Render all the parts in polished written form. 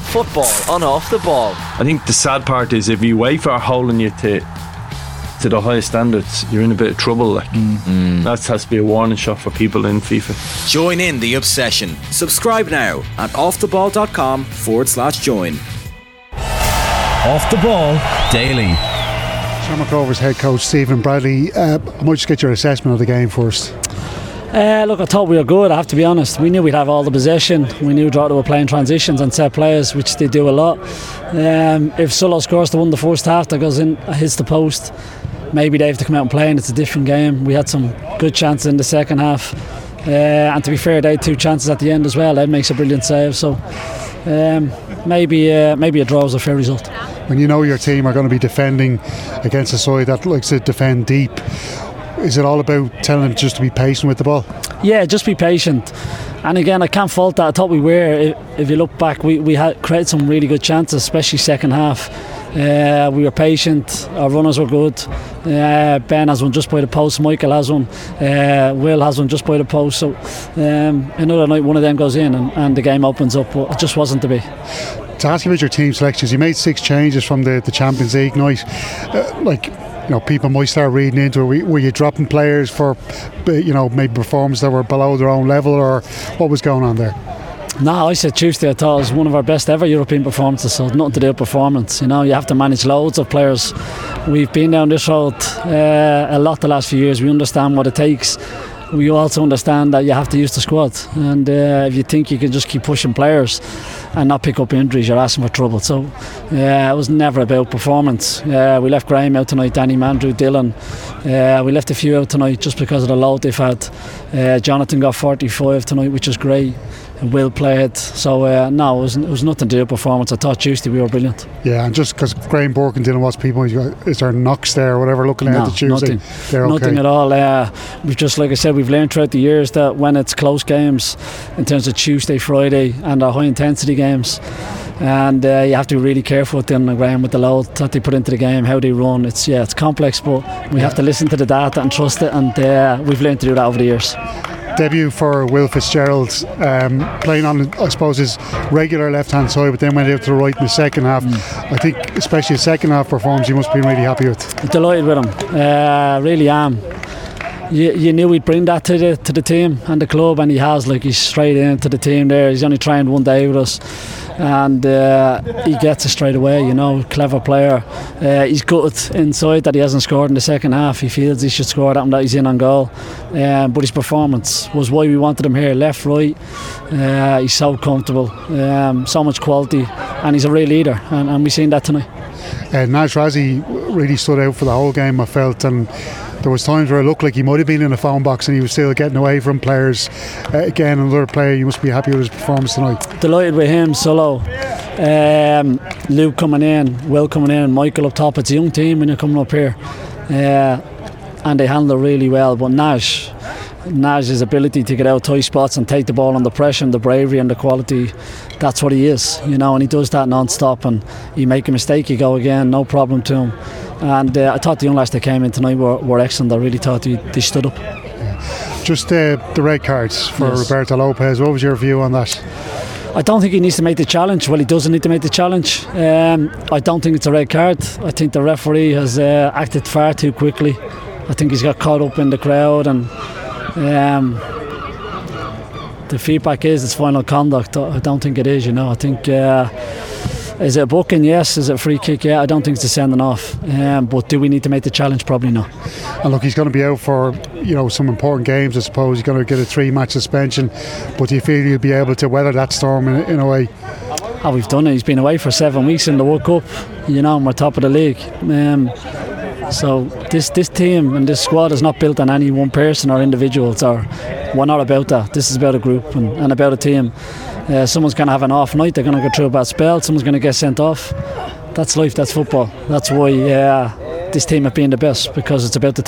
Football on Off the Ball. I think the sad part is if you wait for holding you to the highest standards, you're in a bit of trouble. That has to be a warning shot for people in FIFA. Join in the obsession. Subscribe now at offtheball.com/join. Off the Ball Daily. Shamrock Rovers head coach Stephen Bradley, I might just get your assessment of the game first. Look, I thought we were good, I have to be honest. We knew we'd have all the possession. We knew Drogheda were playing transitions and set players, which they do a lot. If Sulo scores to win the first half, that goes in, hits the post, maybe they have to come out and play, and it's a different game. We had some good chances in the second half, and to be fair, they had 2 chances at the end as well. Ed makes a brilliant save, so maybe a draw is a fair result. When you know your team are going to be defending against a side that likes to defend deep, is it all about telling them just to be patient with the ball? Yeah, just be patient. And again, I can't fault that. I thought we were. If you look back, we had created some really good chances, especially second half. We were patient. Our runners were good. Ben has one just by the post. Michael has one. Will has one just by the post. So another night, one of them goes in and the game opens up. But it just wasn't to be. To ask you about your team selections, you made 6 changes from the Champions League night. People might start reading into it. Were you dropping players for, maybe performances that were below their own level, or what was going on there? No, I said Tuesday I thought it was one of our best ever European performances, so nothing to do with performance. You have to manage loads of players. We've been down this road a lot the last few years. We understand what it takes. We also understand that you have to use the squad, and if you think you can just keep pushing players and not pick up injuries, you're asking for trouble. So it was never about performance. We left Graham out tonight, Danny Mandrew, Dylan. We left a few out tonight just because of the load they've had. Jonathan got 45 tonight, which is great. Will played. So no, it was nothing to do with performance. I thought Tuesday we were brilliant. Yeah, and just because Graham Burke and Dylan Watts, people, is there knocks there or whatever looking ahead to Tuesday? Nothing. They're okay. Nothing at all. We've just, like I said, we've learned throughout the years that when it's close games in terms of Tuesday, Friday and our high intensity games, and you have to be really careful with Dylan and Graham with the load that they put into the game, how they run. It's complex, but we have to listen to the data and trust it, and we've learned to do that over the years. Debut for Will Fitzgerald, playing on, I suppose, his regular left-hand side, but then went out to the right in the second half. I think, especially the second half performance, you must be really happy with. Delighted with him, really am. You knew he'd bring that to the team and the club, and he has. He's straight into the team there. He's only trained 1 day with us, and he gets it straight away. Clever player. He's gutted inside that he hasn't scored in the second half. He feels he should score that and that he's in on goal. But his performance was why we wanted him here. Left, right. He's so comfortable. So much quality, and he's a real leader, and we've seen that tonight. Naj Razi really stood out for the whole game, I felt, and there was times where it looked like he might have been in a phone box and he was still getting away from players. Again, another player, you must be happy with his performance tonight. Delighted with him, Solo. Luke coming in, Will coming in, Michael up top. It's a young team when you're coming up here, and they handle it really well. But Naj's ability to get out tight spots and take the ball under pressure, and the bravery and the quality, that's what he is, and he does that non-stop, and he make a mistake, he go again, no problem to him. And I thought the young lads that came in tonight were excellent. I really thought they stood up. Just the red cards for Roberto Lopez, what was your view on that? I don't think he needs to make the challenge. Well, he doesn't need to make the challenge. I don't think it's a red card. I think the referee has acted far too quickly. I think he's got caught up in the crowd, and the feedback is it's final conduct. I don't think it is. I think is it a booking? Yes. Is it a free kick? Yeah. I don't think it's a sending off. But do we need to make the challenge? Probably not. And look, he's going to be out for some important games. I suppose he's going to get a 3-match suspension. But do you feel he'll be able to weather that storm in a way? Oh, we've done it. He's been away for 7 weeks in the World Cup. And we're top of the league. So this team and this squad is not built on any one person or individuals. We're not about that. This is about a group and about a team. Someone's going to have an off night. They're going to go through a bad spell. Someone's going to get sent off. That's life. That's football. That's why this team have been the best, because it's about the team.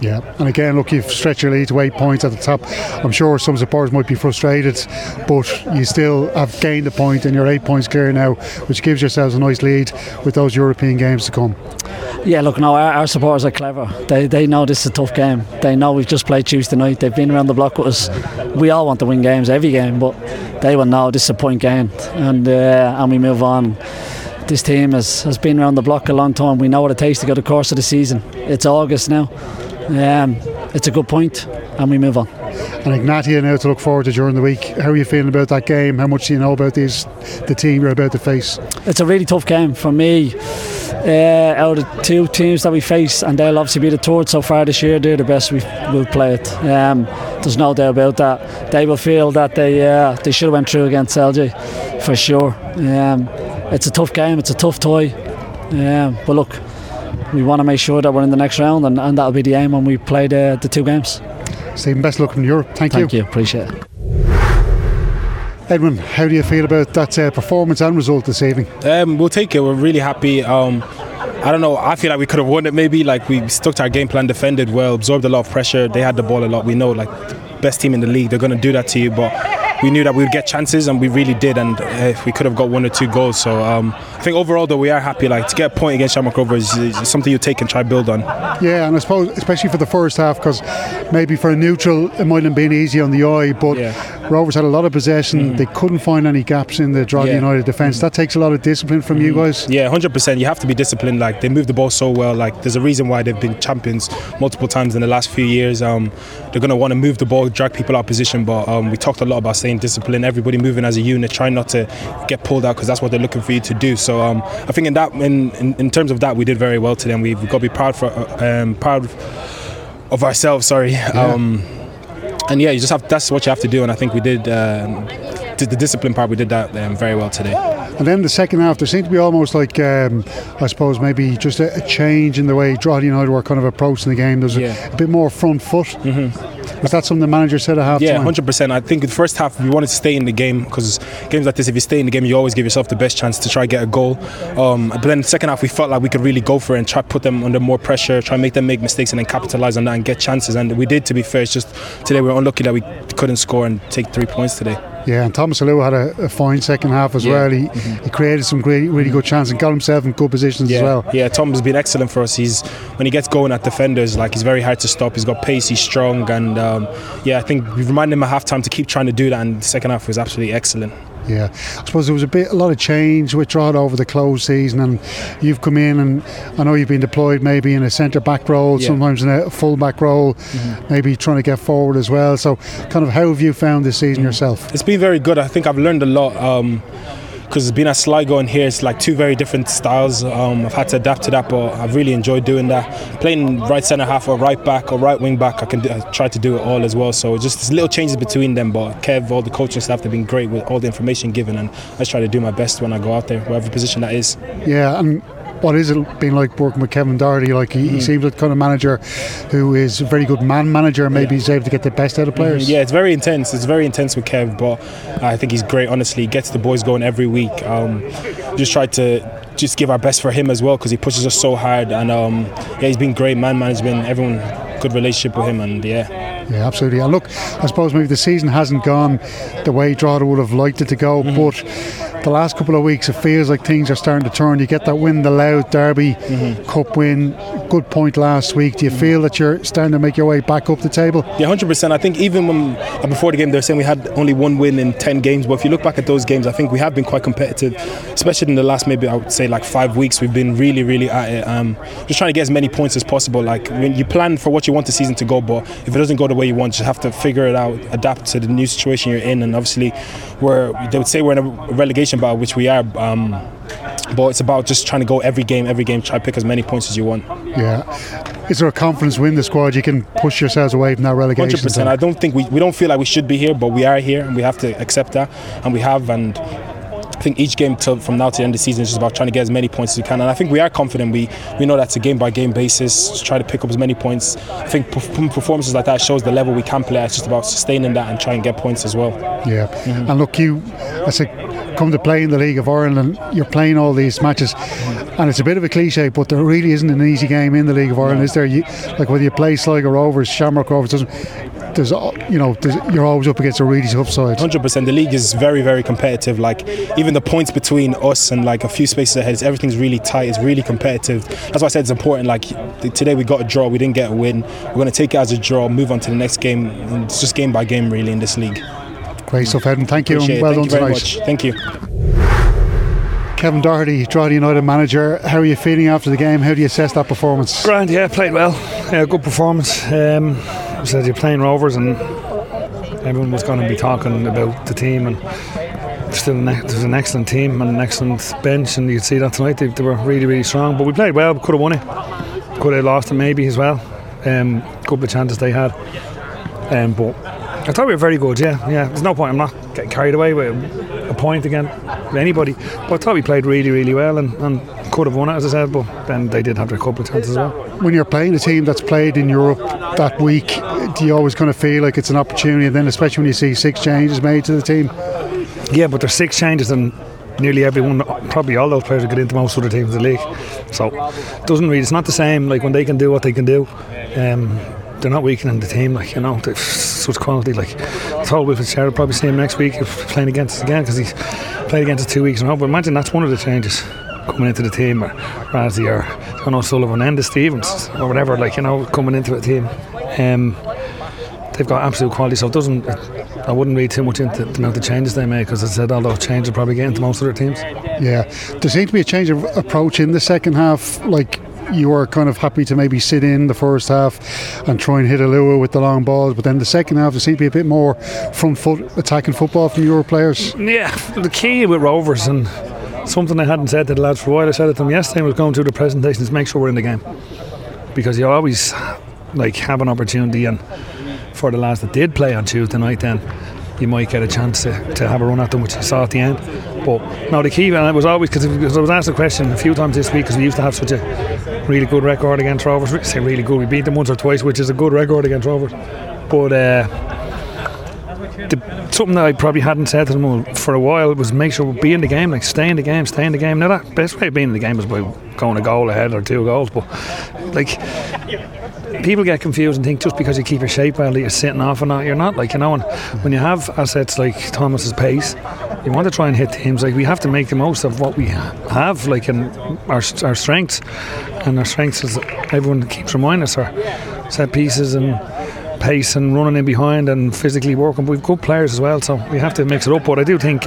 Yeah, and again, look, you've stretched your lead to 8 points at the top. I'm sure some supporters might be frustrated, but you still have gained a point and you're 8 points clear now, which gives yourselves a nice lead with those European games to come. Yeah, look, no, our supporters are clever. They know this is a tough game. They know we've just played Tuesday night. They've been around the block with us. We all want to win games, every game, but they will know this is a point game, and we move on. This team has been around the block a long time. We know what it takes to go the course of the season. It's August now. It's a good point, and we move on. And Ignatia now to look forward to during the week. How are you feeling about that game? How much do you know about the team you're about to face? It's a really tough game for me. Out of the two teams that we face, and they'll obviously be the third so far this year, they're the best we'll play it. There's no doubt about that. They will feel that they should have went through against LJ for sure. It's a tough game, it's a tough tie, but look, we want to make sure that we're in the next round, and that'll be the aim when we play the two games. Stephen, best of luck in Europe. Thank you, appreciate it. Edwin, how do you feel about that performance and result this evening? We'll take it. We're really happy. I don't know, I feel like we could have won it maybe. Like, we stuck to our game plan, defended well, absorbed a lot of pressure. They had the ball a lot. We know, like, the best team in the league, they're going to do that to you, but we knew that we would get chances, and we really did, and we could have got 1 or 2 goals. So I think overall though we are happy. Like, to get a point against Shamrock Rovers is something you take and try build on. Yeah, and I suppose especially for the first half, because maybe for a neutral it mightn't have been easy on the eye, but Rovers had a lot of possession. They couldn't find any gaps in the Drogheda United defence. That takes a lot of discipline from you guys. Yeah, 100%. You have to be disciplined. Like, they move the ball so well. Like, there's a reason why they've been champions multiple times in the last few years. They're going to want to move the ball, drag people out of position, but we talked a lot about staying disciplined, everybody moving as a unit, trying not to get pulled out, because that's what they're looking for you to do. So I think in terms of that, we did very well today, and we've got to be proud of ourselves. Sorry. And yeah, you just have, that's what you have to do, and I think we did the discipline part. We did that very well today. And then the second half, there seemed to be almost like I suppose maybe just a change in the way Drogheda United were kind of approaching the game. There's a bit more front foot. Was that something the manager said at half time? Yeah, 100%. I think the first half we wanted to stay in the game, because games like this, if you stay in the game, you always give yourself the best chance to try get a goal. But then the second half we felt like we could really go for it and try put them under more pressure, try make them make mistakes and then capitalise on that and get chances. And we did, to be fair. It's just today we were unlucky that we couldn't score and take 3 points today. Yeah, and Thomas Alou had a fine second half as well. He created some really good chances and got himself in good positions as well. Yeah, Tom has been excellent for us. When he gets going at defenders, like, he's very hard to stop. He's got pace, he's strong, and I think we've reminded him at half time to keep trying to do that, and the second half was absolutely excellent. Yeah, I suppose there was a lot of change with Drogheda over the closed season, and you've come in, and I know you've been deployed maybe in a centre back role, sometimes in a full back role, maybe trying to get forward as well. So kind of how have you found this season yourself? It's been very good. I think I've learned a lot, because it's been at Sligo and here, it's like two very different styles. I've had to adapt to that, but I've really enjoyed doing that. Playing right centre half or right back or right wing back, I try to do it all as well. So just little changes between them, but Kev, all the coaching staff, they've been great with all the information given, and I just try to do my best when I go out there, whatever position that is. Yeah, and what is it been like working with Kevin Doherty? Like, he seems like the kind of manager who is a very good man manager, and maybe he's able to get the best out of players. Yeah, it's very intense. It's very intense with Kev, but I think he's great. Honestly, he gets the boys going every week. Just try to just give our best for him as well, because he pushes us so hard, and he's been great. Man management, everyone, good relationship with him, and Yeah, absolutely. And look, I suppose maybe the season hasn't gone the way Drogheda would have liked it to go, but the last couple of weeks it feels like things are starting to turn. You get that win, the Louth Derby Cup win, good point last week. Do you feel that you're starting to make your way back up the table? Yeah, 100%. I think even when before the game they were saying we had only one win in 10 games, but if you look back at those games, I think we have been quite competitive, especially in the last, maybe I would say, like 5 weeks. We've been really, really at it, just trying to get as many points as possible. Like, when you plan for what you want the season to go, but if it doesn't go the way you want, you have to figure it out, adapt to the new situation you're in. And obviously they would say we're in a relegation battle, which we are, but it's about just trying to go every game, try to pick as many points as you want. Yeah. Is there a confidence within the squad you can push yourselves away from that relegation? 100%. I don't think we don't feel like we should be here, but we are here, and we have to accept that, and we have. And I think each game from now to the end of the season is just about trying to get as many points as we can, and I think we are confident. We know that's a game by game basis, just try to pick up as many points. I think performances like that shows the level we can play. It's just about sustaining that and try and get points as well. Yeah, and look, come to play in the League of Ireland, and you're playing all these matches, and it's a bit of a cliche, but there really isn't an easy game in the League of Ireland, is there? Like whether you play Sligo Rovers, Shamrock Rovers, you're always up against a really tough side. 100%. The league is very, very competitive. Like even the points between us and like a few spaces ahead, everything's really tight. It's really competitive. That's why I said it's important. Like today we got a draw, we didn't get a win. We're going to take it as a draw, move on to the next game. And it's just game by game really in this league. Great stuff, Edmund. Thank you, and well done tonight. Much. Thank you. Kevin Doherty, Drogheda United manager. How are you feeling after the game? How do you assess that performance? Grand, yeah, played well. Yeah, good performance. Said you're playing Rovers, and everyone was going to be talking about the team, and still there's an excellent team and an excellent bench, and you could see that tonight. They were really, really strong. But we played well. We could have won it. Could have lost it maybe as well. Couple of chances they had. But I thought we were very good. Yeah. There's no point. I'm not getting carried away with a point again with anybody. But I thought we played really, really well, and could have won it, as I said. But then they did have their couple of chances as well. When you're playing a team that's played in Europe that week, do you always kind of feel like it's an opportunity? And then especially when you see 6 changes made to the team. Yeah, but there's 6 changes, and nearly everyone, probably all those players, will get into most other teams in the league. So it's not the same. Like when they can do what they can do, they're not weakening the team. Like they've such quality. Like I told Will Fitzgerald, probably see him next week if he's playing against us again, because he's played against us 2 weeks in a row. But imagine that's one of the changes coming into the team, or Razzie, or Sullivan, and Stevens, or whatever. Coming into the team. They've got absolute quality, so I wouldn't read too much into the amount of changes they make, because I said all those changes will probably get into most other teams. Yeah, there seemed to be a change of approach in the second half. Like you were kind of happy to maybe sit in the first half and try and hit a lure with the long balls, but then the second half there seemed to be a bit more front foot attacking football from your players. Yeah, the key with Rovers, and something I hadn't said to the lads for a while, I said it to them yesterday, was going through the presentation, is make sure we're in the game, because you always have an opportunity, and for the lads that did play on Tuesday night, then you might get a chance to have a run at them, which you saw at the end. But no, the key, and it was always, because I was asked a question a few times this week, because we used to have such a really good record against Rovers. We say really good, we beat them once or twice, which is a good record against Rovers. But something that I probably hadn't said to them for a while was make sure we be in the game, stay in the game. Now that best way of being in the game is by going a goal ahead or 2 goals, but people get confused and think just because you keep your shape well that you're sitting off and not, you're not. And when you have assets like Thomas's pace, you want to try and hit teams. We have to make the most of what we have, and our strengths, and our strengths, as everyone keeps reminding us, are set pieces and pace and running in behind and physically working. But we've good players as well, so we have to mix it up. But I do think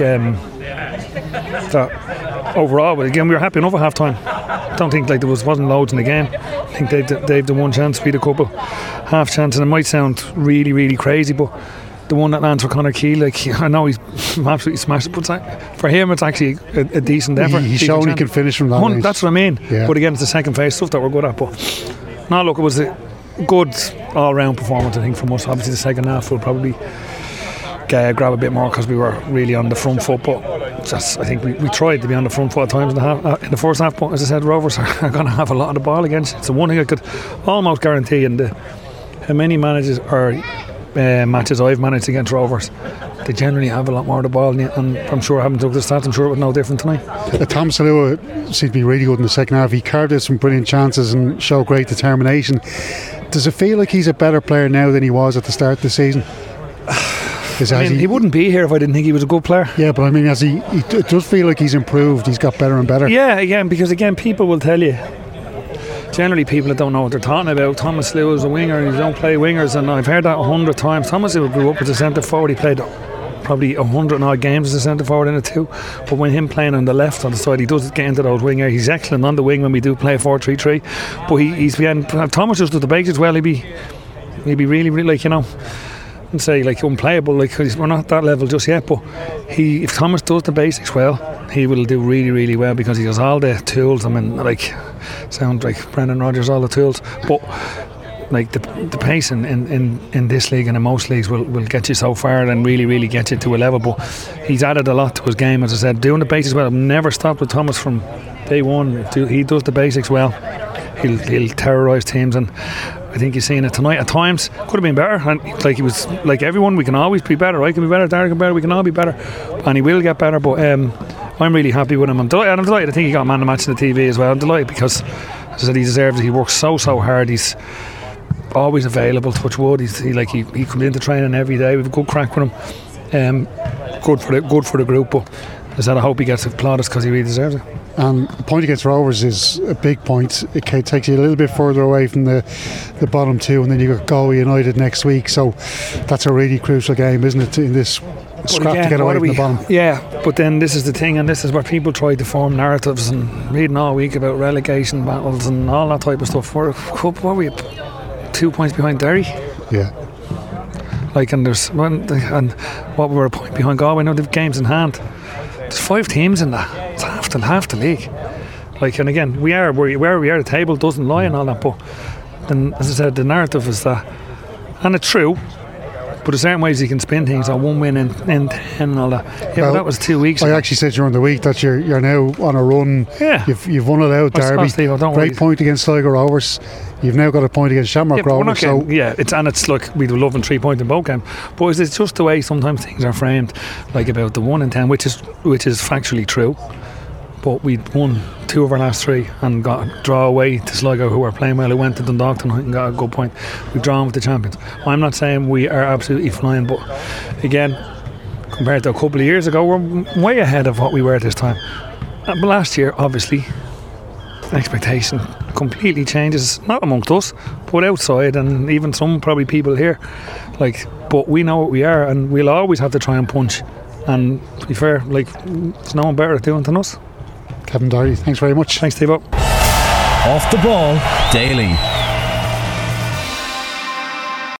that overall, again, we were happy enough at half time. I don't think there wasn't loads in the game. I think they've the one chance, we had a couple half chances, and it might sound really, really crazy, but the one that lands for Conor Key, I know he's absolutely smashed it, but for him it's actually a decent effort. He's shown he can finish from that range. That's what I mean. Yeah. But again, it's the second phase stuff that we're good at. But it was a good all-round performance, I think, from us. Obviously the second half will probably grab a bit more because we were really on the front foot, but I think we tried to be on the front foot at times in the first half. But as I said, Rovers are going to have a lot of the ball against. It's the one thing I could almost guarantee, and how many managers or matches I've managed against Rovers, they generally have a lot more of the ball, and I'm sure I haven't took the stats, I'm sure it was no different tonight. Thomas Alua seemed to be really good in the second half. He carved out some brilliant chances and showed great determination. Does it feel like he's a better player now than he was at the start of the season? He wouldn't be here if I didn't think he was a good player. Yeah, but it does feel like he's improved. He's got better and better. Yeah, again, because people will tell you, generally people that don't know what they're talking about, Thomas Lew is a winger and you don't play wingers, and I've heard that 100 times. Thomas Lew grew up as a centre forward. He played probably 100 and odd games as a centre forward in it too, but when him playing on the left on the side, he does get into those winger. He's excellent on the wing when we do play 4-3-3, but he's behind. Thomas just does the basics well. He'd be really, really and say unplayable, cause we're not at that level just yet, but if Thomas does the basics well, he will do really, really well, because he has all the tools. Sound like Brendan Rodgers, all the tools, but like the pace in this league and in most leagues will get you so far and really get you to a level. But he's added a lot to his game, as I said, doing the basics well. I've never stopped with Thomas from day one. He does the basics well. He'll terrorise teams, and I think you've seen it tonight. At times could have been better, and like he was like everyone, we can always be better. I can be better, Derek can be better, we can all be better, and he will get better. But I'm really happy with him. I'm delighted. I think he got man of the match on the TV as well. I'm delighted because, as I said, he deserves it. He works so hard. He's always available. Touch wood. He comes into training every day. We've a good crack with him. Good for the group. But as I said, I hope he gets plaudits because he really deserves it. And the point against Rovers is a big point. It takes you a little bit further away from the bottom two, and then you've got Galway United next week. So that's a really crucial game, isn't it, in this scrap to get away from the bottom? Yeah, but then this is the thing, and this is where people try to form narratives and reading all week about relegation battles and all that type of stuff. What are we, 2 points behind Derry? Yeah. And what we're a point behind Galway. Now they've games in hand. There's 5 teams in that. It's half the league. And again, where we are, the table doesn't lie and all that. But then, as I said, the narrative is that, and it's true. But there's certain ways you can spin things. Like 1 win in 10 and all that. Yeah, well, but that was 2 weeks ago. I actually said during the week that you're now on a run. Yeah. You've won it out, Derby. Great point against Sligo Rovers. You've now got a point against Shamrock Rovers. It's like we'd love 3 points in both games. But it's just the way sometimes things are framed, like about the 1 in 10, which is factually true. But we'd won 2 of our last 3 and got a draw away to Sligo, who were playing well, who went to Dundalk tonight and got a good point. We've drawn with the champions. I'm not saying we are absolutely flying, but again, compared to a couple of years ago, we're way ahead of what we were this time. But last year, obviously, expectation completely changes, not amongst us, but outside, and even some probably people here. But we know what we are, and we'll always have to try and punch. And to be fair, there's no one better at doing it than us. Kevin Doherty, thanks very much. Thanks, Steve-O. Off the Ball Daily.